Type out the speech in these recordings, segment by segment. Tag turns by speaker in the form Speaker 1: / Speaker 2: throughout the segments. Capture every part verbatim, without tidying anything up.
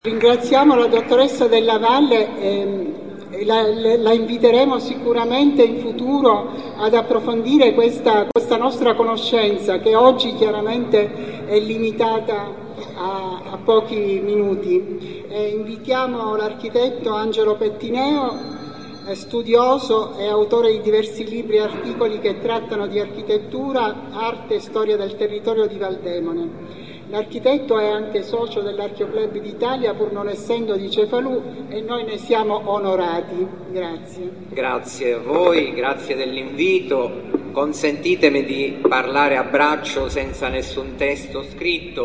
Speaker 1: Ringraziamo la dottoressa Della Valle ehm, e la, la inviteremo sicuramente in futuro ad approfondire questa, questa nostra conoscenza, che oggi chiaramente è limitata a, a pochi minuti. E invitiamo l'architetto Angelo Pettineo, studioso e autore di diversi libri e articoli che trattano di architettura, arte e storia del territorio di Valdemone. L'architetto è anche socio dell'Archeoclub d'Italia, pur non essendo di Cefalù, e noi ne siamo onorati. Grazie.
Speaker 2: Grazie a voi, grazie dell'invito. Consentitemi di parlare a braccio senza nessun testo scritto,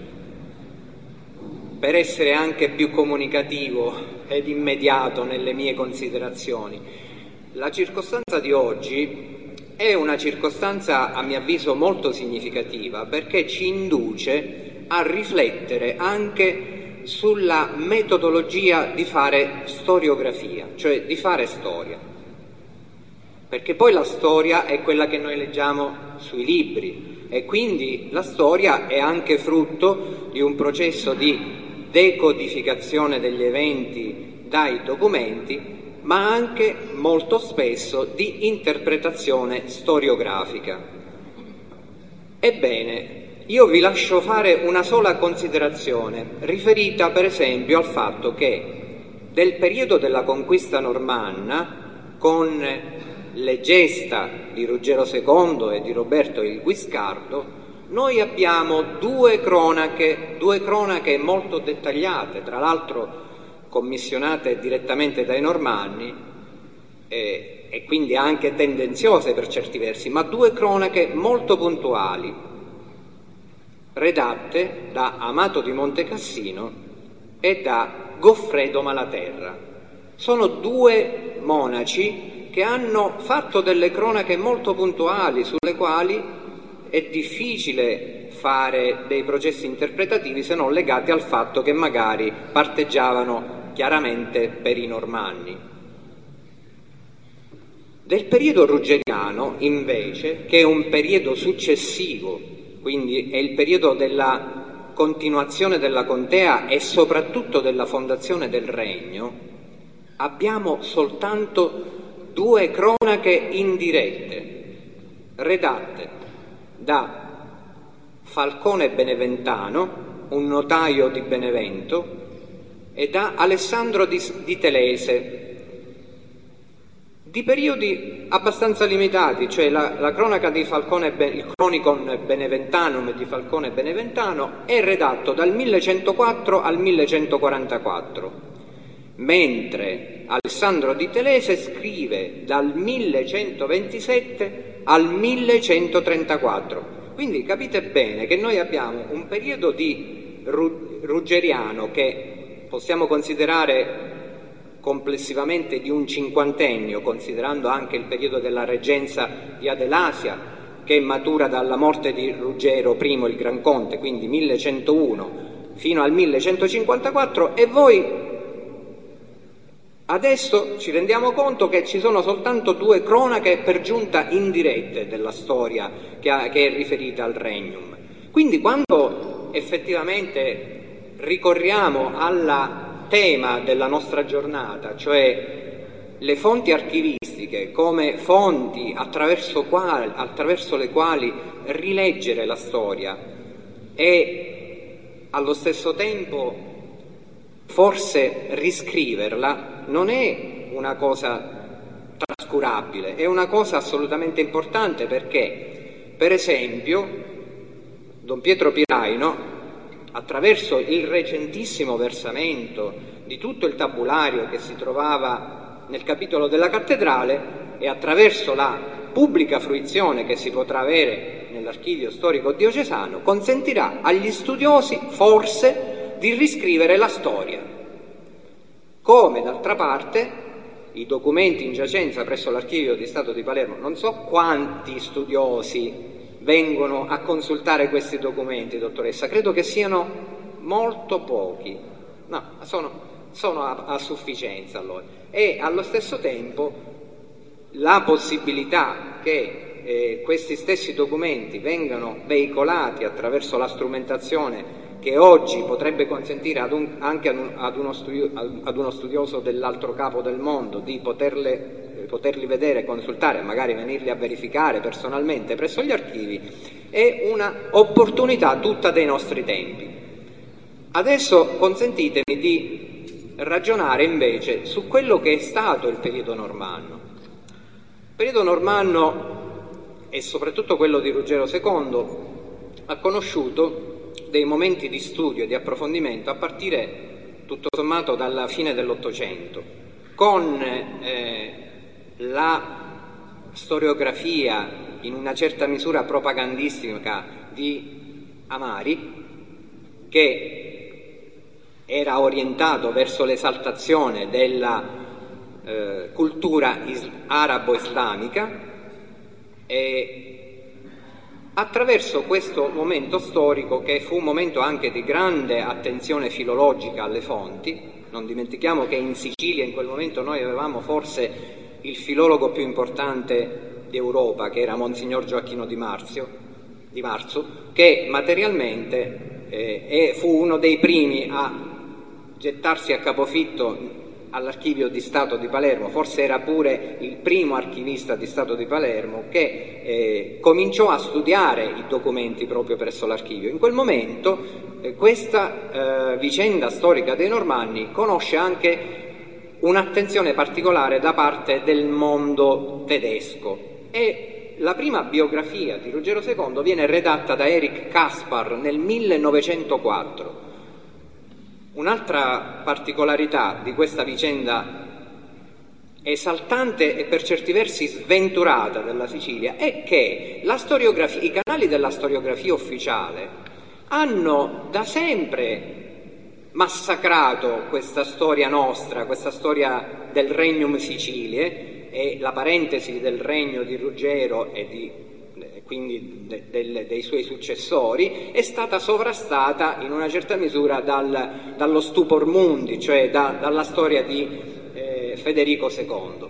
Speaker 2: per essere anche più comunicativo ed immediato nelle mie considerazioni. La circostanza di oggi è una circostanza, a mio avviso, molto significativa, perché ci induce a riflettere anche sulla metodologia di fare storiografia, cioè di fare storia. Perché poi la storia è quella che noi leggiamo sui libri e quindi la storia è anche frutto di un processo di decodificazione degli eventi dai documenti, ma anche molto spesso di interpretazione storiografica. Ebbene, io vi lascio fare una sola considerazione, riferita per esempio al fatto che del periodo della conquista normanna, con le gesta di Ruggero secondo e di Roberto il Guiscardo, noi abbiamo due cronache, due cronache molto dettagliate, tra l'altro commissionate direttamente dai Normanni eh, e quindi anche tendenziose per certi versi, ma due cronache molto puntuali, redatte da Amato di Montecassino e da Goffredo Malaterra. Sono due monaci che hanno fatto delle cronache molto puntuali, sulle quali è difficile fare dei processi interpretativi se non legati al fatto che magari parteggiavano chiaramente per i Normanni. Del periodo ruggeriano, invece, che è un periodo successivo, quindi è il periodo della continuazione della contea e soprattutto della fondazione del regno, abbiamo soltanto due cronache indirette, redatte da Falcone Beneventano, un notaio di Benevento, e da Alessandro di, di Telese, di periodi abbastanza limitati, cioè la, la cronaca di Falcone, il Chronicon Beneventanum di Falcone Beneventano è redatto dal millecentoquattro al millecentoquarantaquattro, mentre Alessandro di Telese scrive dal millecentoventisette al millecentotrentaquattro. Quindi capite bene che noi abbiamo un periodo di ruggeriano che possiamo considerare complessivamente di un cinquantennio, considerando anche il periodo della reggenza di Adelasia, che matura dalla morte di Ruggero I il Gran Conte, quindi millecentouno fino al millecentocinquantaquattro, e voi adesso ci rendiamo conto che ci sono soltanto due cronache per giunta indirette della storia che, ha, che è riferita al Regnum. Quindi quando effettivamente ricorriamo al tema della nostra giornata, cioè le fonti archivistiche come fonti attraverso, quali, attraverso le quali rileggere la storia e allo stesso tempo forse riscriverla, non è una cosa trascurabile, è una cosa assolutamente importante, perché, per esempio, Don Pietro Piraino, attraverso il recentissimo versamento di tutto il tabulario che si trovava nel capitolo della cattedrale e attraverso la pubblica fruizione che si potrà avere nell'archivio storico diocesano, consentirà agli studiosi forse di riscrivere la storia, come d'altra parte i documenti in giacenza presso l'Archivio di Stato di Palermo, non so quanti studiosi vengono a consultare questi documenti, dottoressa, credo che siano molto pochi, no, sono, sono a, a sufficienza allora. E allo stesso tempo la possibilità che eh, questi stessi documenti vengano veicolati attraverso la strumentazione che oggi potrebbe consentire ad un, anche ad, un, ad, uno studio, ad uno studioso dell'altro capo del mondo di poterle, poterli vedere, consultare, magari venirli a verificare personalmente presso gli archivi, è una opportunità tutta dei nostri tempi. Adesso consentitemi di ragionare invece su quello che è stato il periodo normanno. Il periodo normanno, e soprattutto quello di Ruggero secondo, ha conosciuto dei momenti di studio e di approfondimento a partire tutto sommato dalla fine dell'Ottocento, con eh, la storiografia in una certa misura propagandistica di Amari, che era orientato verso l'esaltazione della eh, cultura is- arabo-islamica, e attraverso questo momento storico, che fu un momento anche di grande attenzione filologica alle fonti. Non dimentichiamo che in Sicilia in quel momento noi avevamo forse il filologo più importante d'Europa, che era Monsignor Gioacchino Di Marzio, Di Marzo, che materialmente eh, fu uno dei primi a gettarsi a capofitto all'Archivio di Stato di Palermo, forse era pure il primo archivista di Stato di Palermo che eh, cominciò a studiare i documenti proprio presso l'archivio. In quel momento eh, questa eh, vicenda storica dei Normanni conosce anche un'attenzione particolare da parte del mondo tedesco, e la prima biografia di Ruggero secondo viene redatta da Erich Kaspar nel millenovecentoquattro. Un'altra particolarità di questa vicenda esaltante e per certi versi sventurata della Sicilia è che la storiografia, i canali della storiografia ufficiale hanno da sempre massacrato questa storia nostra, questa storia del Regnum Siciliae, e la parentesi del regno di Ruggero e di quindi de, de, dei suoi successori è stata sovrastata in una certa misura dal, dallo stupor mundi, cioè da, dalla storia di eh, Federico secondo.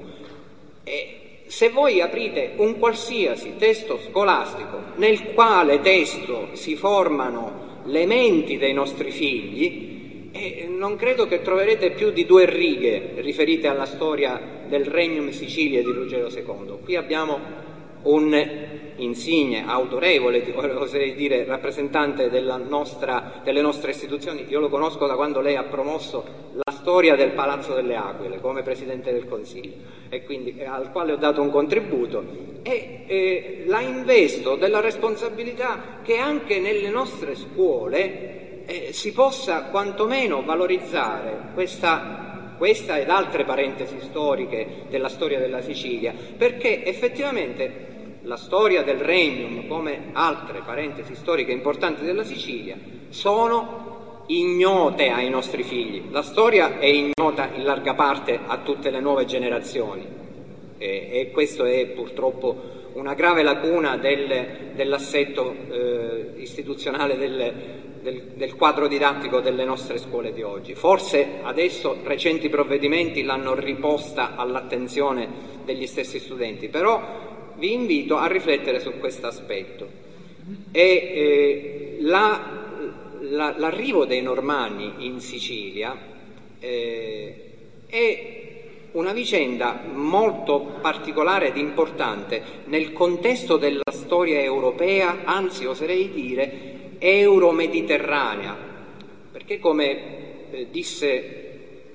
Speaker 2: E se voi aprite un qualsiasi testo scolastico nel quale testo si formano le menti dei nostri figli, eh, non credo che troverete più di due righe riferite alla storia del Regnum Siciliae di Ruggero secondo. Qui abbiamo un insigne, autorevole, oserei dire, rappresentante della nostra, delle nostre istituzioni. Io lo conosco da quando lei ha promosso la storia del Palazzo delle Aquile come Presidente del Consiglio, e quindi eh, al quale ho dato un contributo, e eh, la investo della responsabilità che anche nelle nostre scuole eh, si possa quantomeno valorizzare questa questa ed altre parentesi storiche della storia della Sicilia, perché effettivamente la storia del Regnum, come altre parentesi storiche importanti della Sicilia, sono ignote ai nostri figli. La storia è ignota in larga parte a tutte le nuove generazioni, e, e questo è purtroppo una grave lacuna del, dell'assetto eh, istituzionale del, del, del quadro didattico delle nostre scuole di oggi. Forse adesso recenti provvedimenti l'hanno riposta all'attenzione degli stessi studenti, però vi invito a riflettere su questo aspetto. E eh, la, la, l'arrivo dei Normanni in Sicilia eh, è una vicenda molto particolare ed importante nel contesto della storia europea, anzi oserei dire euro-mediterranea, perché come eh, disse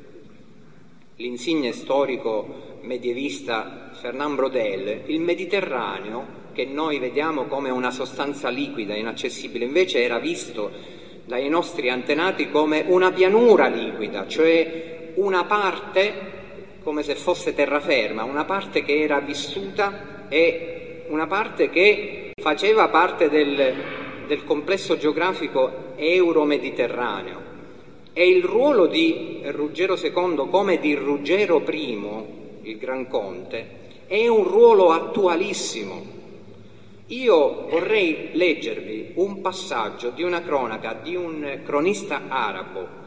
Speaker 2: l'insigne storico medievista Fernand Braudel, il Mediterraneo, che noi vediamo come una sostanza liquida, inaccessibile, invece era visto dai nostri antenati come una pianura liquida, cioè una parte come se fosse terraferma, una parte che era vissuta e una parte che faceva parte del, del complesso geografico euro-mediterraneo. E il ruolo di Ruggero secondo come di Ruggero primo, il Gran Conte, è un ruolo attualissimo. Io vorrei leggervi un passaggio di una cronaca di un cronista arabo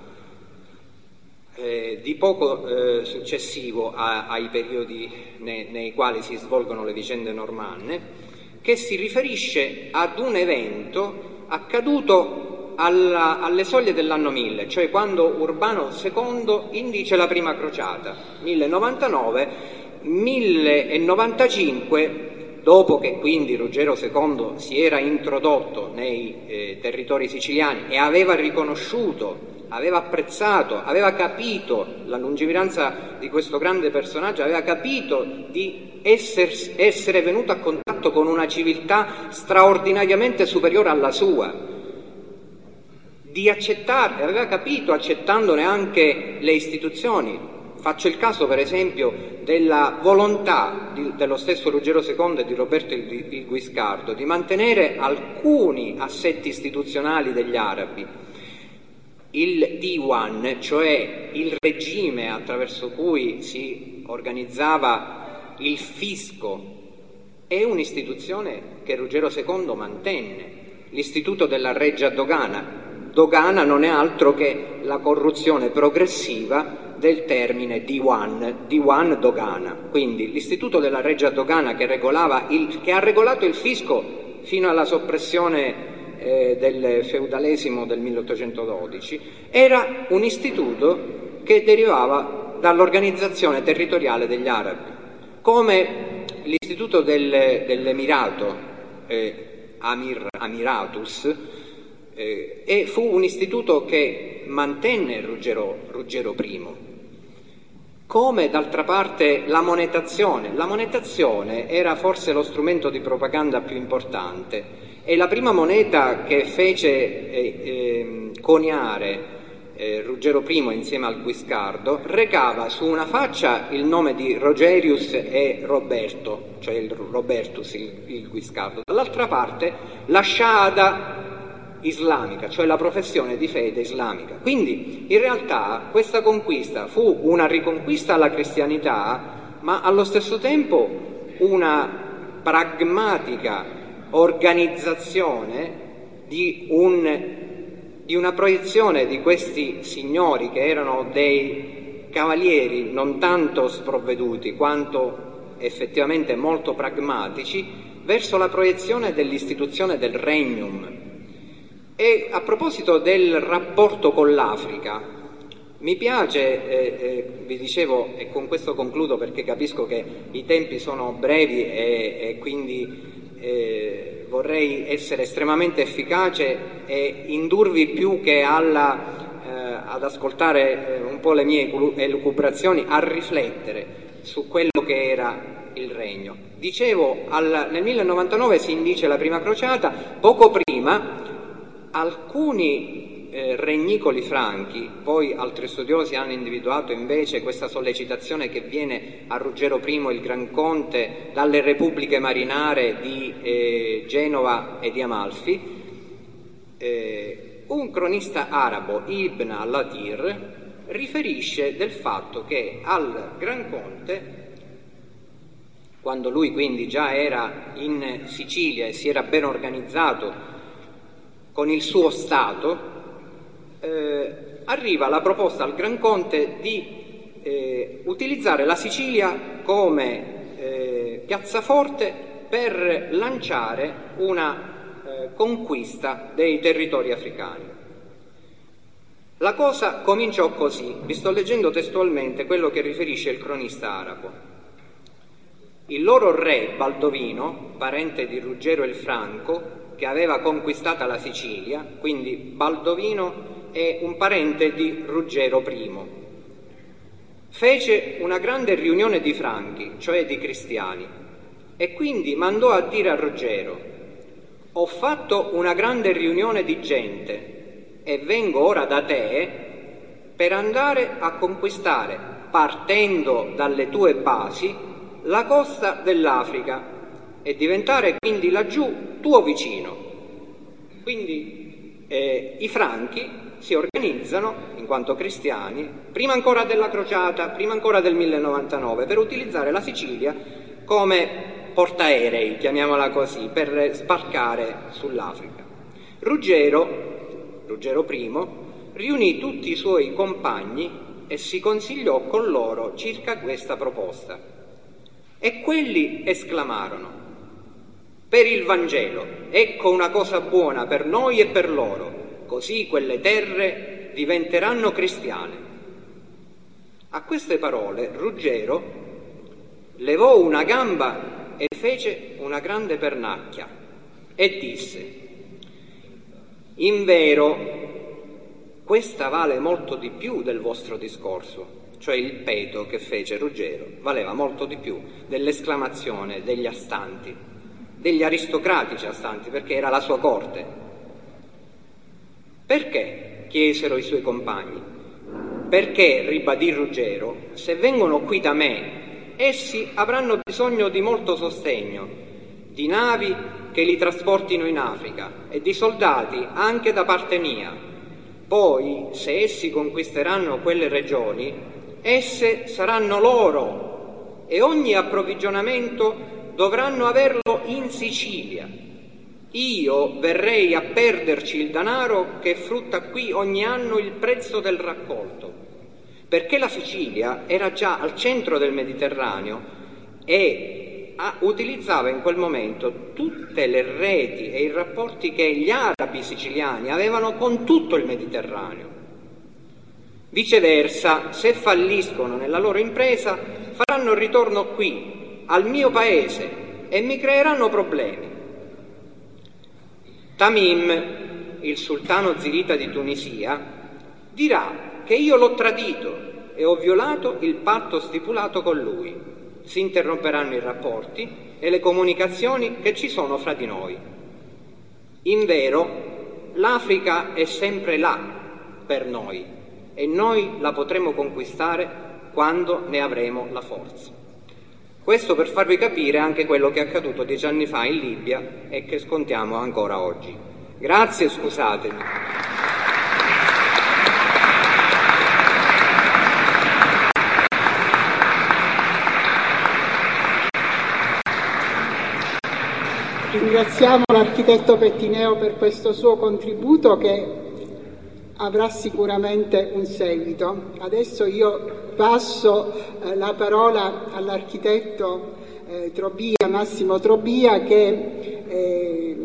Speaker 2: eh, di poco eh, successivo a, ai periodi ne, nei quali si svolgono le vicende normanne, che si riferisce ad un evento accaduto alla, alle soglie dell'anno mille, cioè quando Urbano secondo indice la prima crociata, mille novantanove, mille novantacinque, dopo che quindi Ruggero secondo si era introdotto nei eh, territori siciliani e aveva riconosciuto, aveva apprezzato, aveva capito la lungimiranza di questo grande personaggio, aveva capito di essere, essere venuto a contatto con una civiltà straordinariamente superiore alla sua, di accettare, aveva capito accettandone anche le istituzioni. Faccio il caso per esempio della volontà di, dello stesso Ruggero secondo e di Roberto il, il Guiscardo di mantenere alcuni assetti istituzionali degli arabi. Il Diwan, cioè il regime attraverso cui si organizzava il fisco, è un'istituzione che Ruggero secondo mantenne, l'istituto della Regia Dogana. Dogana non è altro che la corruzione progressiva del termine Diwan, Diwan Dogana. Quindi l'istituto della Regia Dogana che, regolava il, che ha regolato il fisco fino alla soppressione eh, del feudalesimo del milleottocentododici, era un istituto che derivava dall'organizzazione territoriale degli arabi, come l'istituto del, dell'Emirato, eh, Amir, Amiratus, eh, e fu un istituto che mantenne Ruggero, Ruggero I. Come d'altra parte la monetazione. La monetazione era forse lo strumento di propaganda più importante e la prima moneta che fece eh, eh, coniare eh, Ruggero I insieme al Guiscardo recava su una faccia il nome di Rogerius e Roberto, cioè il Robertus, il, il Guiscardo, dall'altra parte la shahada islamica, cioè la professione di fede islamica. Quindi in realtà questa conquista fu una riconquista alla cristianità, ma allo stesso tempo una pragmatica organizzazione di, un, di una proiezione di questi signori che erano dei cavalieri non tanto sprovveduti quanto effettivamente molto pragmatici verso la proiezione dell'istituzione del regnum. E a proposito del rapporto con l'Africa, mi piace, eh, eh, vi dicevo, e con questo concludo perché capisco che i tempi sono brevi e, e quindi eh, vorrei essere estremamente efficace e indurvi più che alla, eh, ad ascoltare eh, un po' le mie elucubrazioni, a riflettere su quello che era il regno. Dicevo, al, nel millenovanta si indice la prima crociata, poco prima alcuni eh, regnicoli franchi, poi altri studiosi hanno individuato invece questa sollecitazione che viene a Ruggero I, il Gran Conte, dalle repubbliche marinare di eh, Genova e di Amalfi. Eh, un cronista arabo, Ibn al-Latir, riferisce del fatto che al Gran Conte, quando lui quindi già era in Sicilia e si era ben organizzato con il suo Stato, eh, arriva la proposta al Gran Conte di eh, utilizzare la Sicilia come eh, piazzaforte per lanciare una eh, conquista dei territori africani. La cosa cominciò così, vi sto leggendo testualmente quello che riferisce il cronista arabo. Il loro re Baldovino, parente di Ruggero il Franco, che aveva conquistata la Sicilia, quindi Baldovino è un parente di Ruggero I, fece una grande riunione di franchi, cioè di cristiani, e quindi mandò a dire a Ruggero: ho fatto una grande riunione di gente e vengo ora da te per andare a conquistare, partendo dalle tue basi, la costa dell'Africa e diventare quindi laggiù tuo vicino. Quindi eh, i franchi si organizzano in quanto cristiani, prima ancora della crociata, prima ancora del millenovanta per utilizzare la Sicilia come portaerei, chiamiamola così, per sbarcare sull'Africa. Ruggero, Ruggero I, riunì tutti i suoi compagni e si consigliò con loro circa questa proposta. E quelli esclamarono: per il Vangelo, ecco una cosa buona per noi e per loro. così quelle terre diventeranno cristiane. A queste parole Ruggero levò una gamba e fece una grande pernacchia e disse: in vero, questa vale molto di più del vostro discorso. Cioè il peto che fece Ruggero valeva molto di più dell'esclamazione degli astanti, degli aristocratici astanti, perché era la sua corte. Perché? Chiesero i suoi compagni. Perché, ribadì Ruggero, se vengono qui da me, essi avranno bisogno di molto sostegno, di navi che li trasportino in Africa e di soldati anche da parte mia. Poi, se essi conquisteranno quelle regioni, esse saranno loro e ogni approvvigionamento dovranno averlo in Sicilia. Io verrei a perderci il denaro che frutta qui ogni anno il prezzo del raccolto, perché la Sicilia era già al centro del Mediterraneo e a, utilizzava in quel momento tutte le reti e i rapporti che gli arabi siciliani avevano con tutto il Mediterraneo. Viceversa, se falliscono nella loro impresa, faranno ritorno qui, al mio paese, e mi creeranno problemi. Tamim, il sultano zirita di Tunisia, dirà che io l'ho tradito e ho violato il patto stipulato con lui. Si interromperanno i rapporti e le comunicazioni che ci sono fra di noi. Invero, l'Africa è sempre là per noi e noi la potremo conquistare quando ne avremo la forza. Questo per farvi capire anche quello che è accaduto dieci anni fa in Libia e che scontiamo ancora oggi. Grazie, scusatemi.
Speaker 1: Ringraziamo l'architetto Pettineo per questo suo contributo che avrà sicuramente un seguito. Adesso io passo eh, la parola all'architetto eh, Trobia, Massimo Trobia, che eh,